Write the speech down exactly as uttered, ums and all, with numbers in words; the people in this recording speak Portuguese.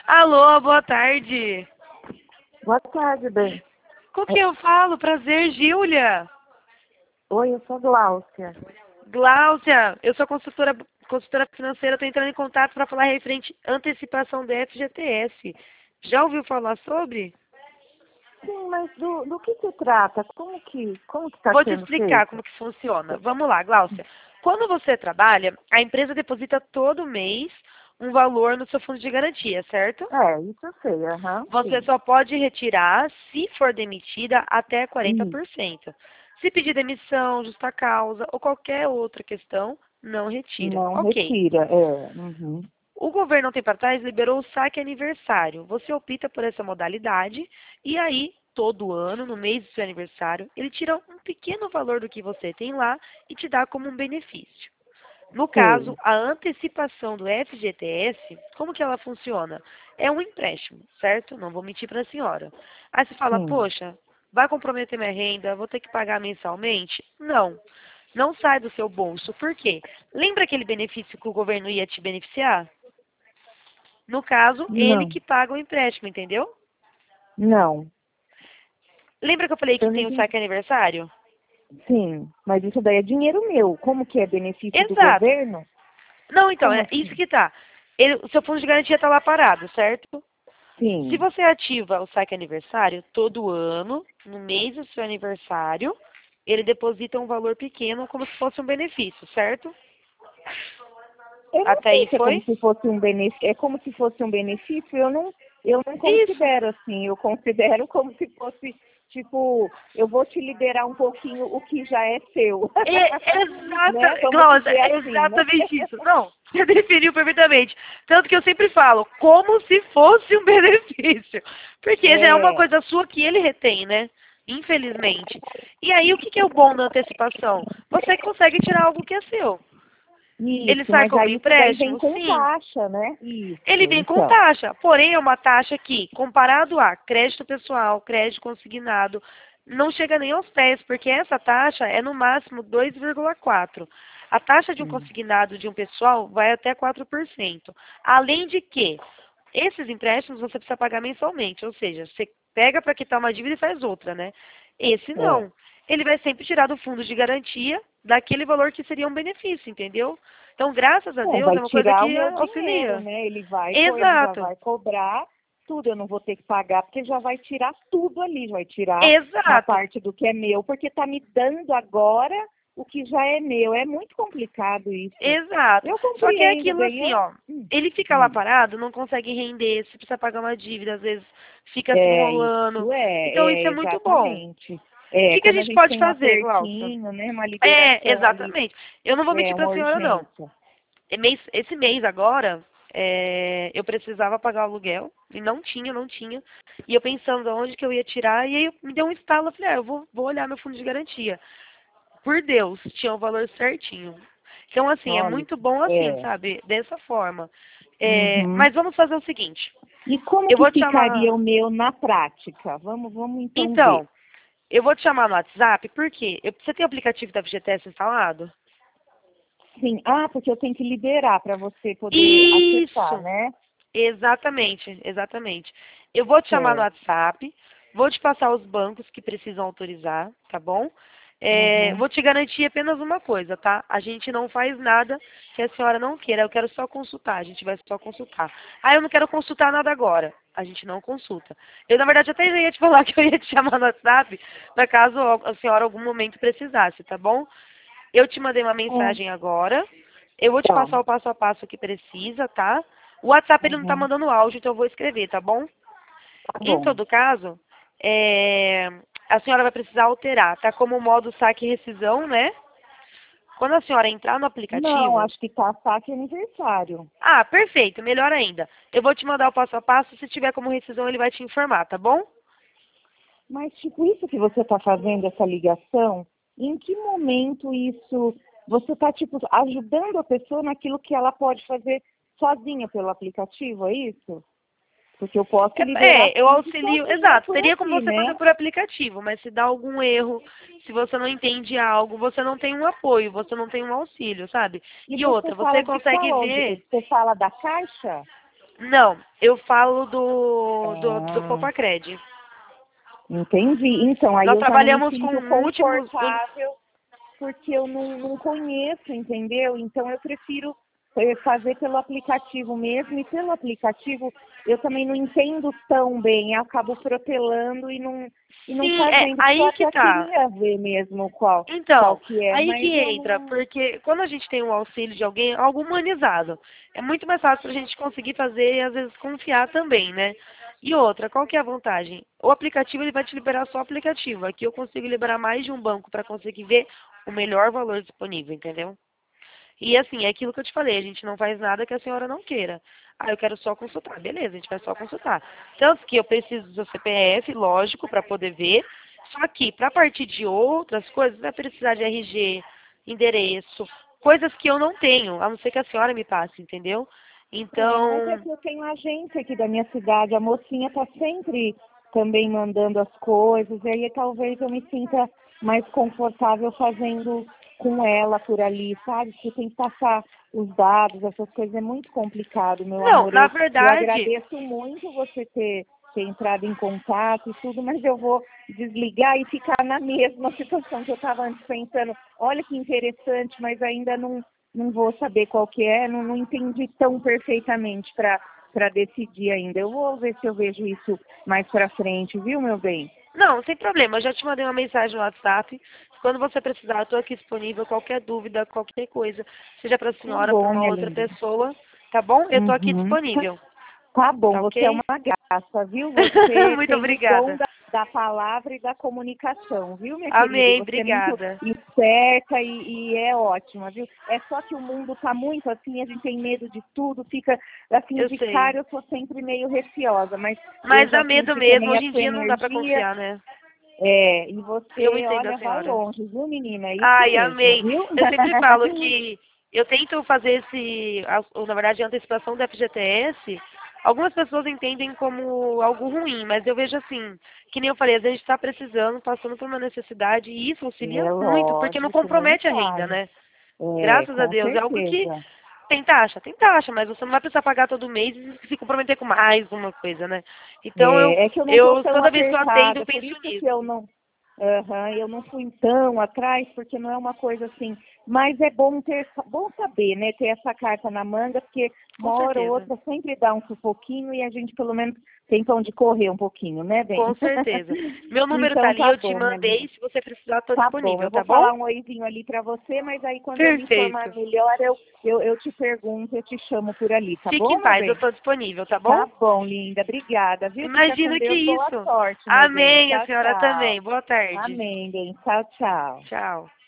Alô, boa tarde. Boa tarde, bem. Com quem eu falo? Prazer, Gíulia. Oi, eu sou Gláucia. Gláucia, eu sou consultora, consultora financeira, estou entrando em contato para falar referente à antecipação do F G T S. Já ouviu falar sobre? Sim, mas do, do que se trata? Como que como que está Vou te sendo explicar feito? como que funciona. Vamos lá, Gláucia. Quando você trabalha, a empresa deposita todo mês um valor no seu fundo de garantia, certo? É, isso eu sei, aham, Você sim. só pode retirar, se for demitida, até quarenta Ih, por cento. Se pedir demissão, justa causa ou qualquer outra questão, não retira. não Ok. retira, é. Uhum. O governo, um tempo atrás, liberou o saque aniversário. Você opta por essa modalidade e aí, todo ano, no mês do seu aniversário, ele tira um pequeno valor do que você tem lá e te dá como um benefício. No caso, Sei. a antecipação do F G T S, como que ela funciona? É um empréstimo, certo? Não vou mentir para a senhora. Aí você fala, Sim. poxa, vai comprometer minha renda, vou ter que pagar mensalmente? Não, não sai do seu bolso. Por quê? Lembra aquele benefício que o governo ia te beneficiar? No caso, ele Não, que paga o empréstimo, entendeu? não. Lembra que eu falei que Eu não tem o entendi. saque aniversário? Sim, mas isso daí é dinheiro meu. Como que é benefício do Exato. governo? Não, então, Como é isso assim? que tá. Ele- o seu fundo de garantia está lá parado, certo? Se Sim. você ativa o saque aniversário todo ano, no mês do seu aniversário, ele deposita um valor pequeno como se fosse um benefício, certo? Eu não Até sei aí se é como foi? se fosse um benefício. É como se fosse um benefício, eu não, eu não Isso. considero assim. Eu considero como se fosse, tipo, eu vou te liberar um pouquinho o que já é seu. É Né? exata, Vamos Glaucia, dizer é assim, né? exatamente isso. Não, você definiu perfeitamente. Tanto que eu sempre falo, como se fosse um benefício. Porque já é uma É, coisa sua que ele retém, né? Infelizmente. E aí, o que que é o bom da antecipação? Você consegue tirar algo que é seu. Ele isso, sai mas como aí isso daí vem empréstimo? com Sim. taxa, né? Isso, Ele vem com então. taxa, porém é uma taxa que, comparado a crédito pessoal, crédito consignado, não chega nem aos pés, porque essa taxa é no máximo dois vírgula quatro. A taxa de um Hum, consignado de um pessoal vai até quatro por cento. Além de que, esses empréstimos você precisa pagar mensalmente, ou seja, você pega para quitar uma dívida e faz outra, né? Esse É. não. Ele vai sempre tirar do fundo de garantia daquele valor que seria um benefício, entendeu? Então, graças a É, Deus, vai é uma coisa tirar o que meu dinheiro, auxilia. né? Ele vai, co- ele já Exato, vai cobrar tudo, eu não vou ter que pagar, porque já vai tirar tudo ali, vai tirar uma exato, parte do que é meu, porque está me dando agora o que já é meu. É muito complicado isso. exato. Eu Só que é compreendo aquilo bem. assim, Eu, ó. hum, Ele fica lá hum. parado, não consegue render, se precisa pagar uma dívida, às vezes fica se É, enrolando. isso Então é, isso é é muito bom. O exatamente. É, que, que a quando a gente gente pode tem um fazer, Glaucia? apertinho, né? Uma É, liberação ali, exatamente. Eu não vou é mentir pra uma senhora, não. urgência. É mês- Esse mês agora, é, eu precisava pagar o aluguel, e não tinha, não tinha. E eu pensando onde que eu ia tirar, e aí me deu um estalo, eu falei, ah, eu vou, vou olhar meu fundo de garantia. Por Deus, tinha o valor certinho. Então, assim, é Olha, muito bom assim, é. sabe? Dessa forma. É, Uhum. mas vamos fazer o seguinte. E como Eu que vou te ficaria chamar. o meu na prática? Vamos, vamos então ver. Então, eu vou te chamar no WhatsApp, por quê? Eu- Você tem o aplicativo da F G T S instalado? Sim, ah, porque eu tenho que liberar para você poder acessar, Isso! né? Exatamente, exatamente. Eu vou te chamar no Certo. WhatsApp, vou te passar os bancos que precisam autorizar, tá bom? É, Uhum. vou te garantir apenas uma coisa, tá? A gente não faz nada que a senhora não queira. Eu quero só consultar, a gente vai só consultar. Ah, eu não quero consultar nada agora. A gente não consulta. Eu, na verdade, até já ia te falar que eu ia te chamar no WhatsApp, para caso a senhora em algum momento precisasse, tá bom? Eu te mandei uma É, mensagem agora. Eu vou te tá. passar o passo a passo que precisa, tá? O WhatsApp ele não tá Uhum. mandando áudio, então eu vou escrever, tá bom? Tá Em bom. todo caso, é, a senhora vai precisar alterar, tá? Como modo saque e rescisão, né? Quando a senhora entrar no Não, aplicativo. acho que tá saque aniversário. Ah, perfeito, melhor ainda. Eu vou te mandar o passo a passo, se tiver como rescisão, ele vai te informar, tá bom? Mas, tipo, isso que você está fazendo, essa ligação, em que momento isso você está, tipo, ajudando a pessoa naquilo que ela pode fazer sozinha pelo aplicativo, é isso? Porque eu posso liberar É, é, eu tudo auxilio, sozinha exato, por teria como aqui, você fazer né? por aplicativo, mas se dá algum erro, se você não entende algo, você não tem um apoio, você não tem um auxílio, sabe? E E você outra, você fala de consegue qual? ver, De- Você fala da caixa? Não, eu falo do, do, do Ah, Copacred. entendi. Então, aí Nós eu já não me trabalhamos com sinto múltiplos. confortável porque eu não, não conheço, entendeu? Então eu prefiro eh, fazer pelo aplicativo mesmo, e pelo aplicativo eu também não entendo tão bem, eu acabo protelando e não, e não Sim, é fazendo, porque eu aí que até tá. queria ver mesmo qual, qual Então, que é, aí mas que eu entra, não. porque quando a gente tem um auxílio de alguém, algo humanizado, é muito mais fácil a gente conseguir fazer e às vezes confiar também, né? E outra, qual que é a vantagem? O aplicativo ele vai te liberar só o aplicativo. Aqui eu consigo liberar mais de um banco para conseguir ver o melhor valor disponível, entendeu? E assim, é aquilo que eu te falei, a gente não faz nada que a senhora não queira. Ah, eu quero só consultar. Beleza, a gente vai só consultar. Tanto que eu preciso do seu C P F, lógico, para poder ver. Só que, para partir de outras coisas, vai precisar de R G, endereço, coisas que eu não tenho, a não ser que a senhora me passe, entendeu? É, mas é Então, que eu tenho agência aqui da minha cidade, a mocinha está sempre também mandando as coisas, e aí talvez eu me sinta mais confortável fazendo com ela por ali, sabe? Porque tem que passar os dados, essas coisas, é muito complicado, meu não, amor. na Eu, eu verdade, agradeço muito você ter, ter entrado em contato e tudo, mas eu vou desligar e ficar na mesma situação que eu estava antes pensando, olha que interessante, mas ainda não não vou saber qual que é, não, não entendi tão perfeitamente para para decidir ainda. Eu vou ver se eu vejo isso mais para frente, viu, meu bem? não, sem problema. Eu já te mandei uma mensagem no WhatsApp. Quando você precisar, eu estou aqui disponível. Qualquer dúvida, qualquer coisa, seja para a Tá senhora, para bom, uma minha outra linda. pessoa, tá bom? Eu estou aqui Uhum. disponível, Tá bom, tá você é ok? uma graça, viu? Você Muito tem o dom obrigada. da, da palavra e da comunicação, viu, minha querida? E Amém, você é muito obrigada. esperta e, e é ótima, viu? É só que o mundo tá muito assim, a gente tem medo de tudo, fica assim, Eu de sei. cara eu sou sempre meio receosa, mas eu Mas dá já medo senti mesmo. também Hoje a em sua dia não dá para energia. confiar, né? É, e Eu você, entendo a olha, vai senhora. longe, viu, menina? É isso Ai, mesmo, amém. viu? Eu sempre falo que eu tento fazer esse, a- ou, na verdade, a antecipação do F G T S. Algumas pessoas entendem como algo ruim, mas eu vejo assim, que nem eu falei, às vezes a gente está precisando, passando por uma necessidade, e isso auxilia É muito, porque não lógico, nem compromete a renda, fale. né? É, Graças a com Deus, é algo que certeza. tem taxa, tem taxa, mas você não vai precisar pagar todo mês e se comprometer com mais uma coisa, né? Então eu, É, é que eu não estou eu tão toda vez que eu atendo, eu apertada, por penso isso que eu nisso. não, aham, eu não fui tão atrás, porque não é uma coisa assim. Mas é bom ter, bom saber, né? Ter essa carta na manga, porque Com uma hora ou certeza. outra sempre dá um sufoquinho e a gente pelo menos tem pra onde correr um pouquinho, né, bem? Com certeza. Meu número tá Então ali, tá eu te bom, minha linda. mandei. Se você precisar, tô Tá bom, eu disponível, vou tá bom? falar um oizinho ali para você, mas aí quando eu me informar Perfeito. melhor, eu, eu, eu te pergunto, eu te chamo por ali, tá Fique bom, em meu paz, eu bem? tô disponível, tá bom? Tá bom, linda. Obrigada, viu? Fica com Imagina que Deus. Boa isso. sorte, meu bem. Amém, a Tchau, senhora tchau. também. Boa tarde. Amém, bem. Tchau, tchau. Tchau.